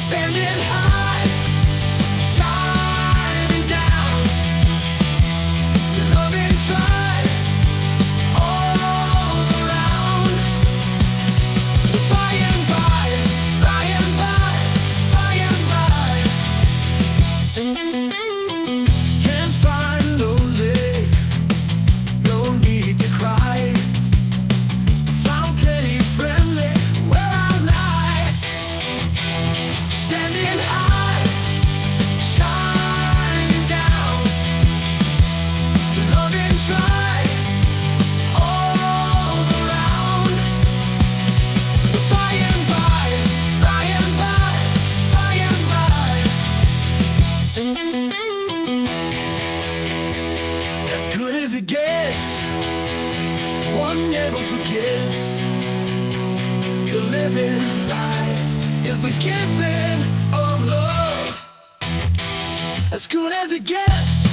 standing high, shining down, loving tried all around. By and by, by and by, by and by. Can't find no lake, no need to cry. Found plenty friendly where I lie. Standing high, shining down, loving tried all around. By and by, by and by, by and by. As good as it gets, one never forgets. The living life is the giving of love. As good as it gets.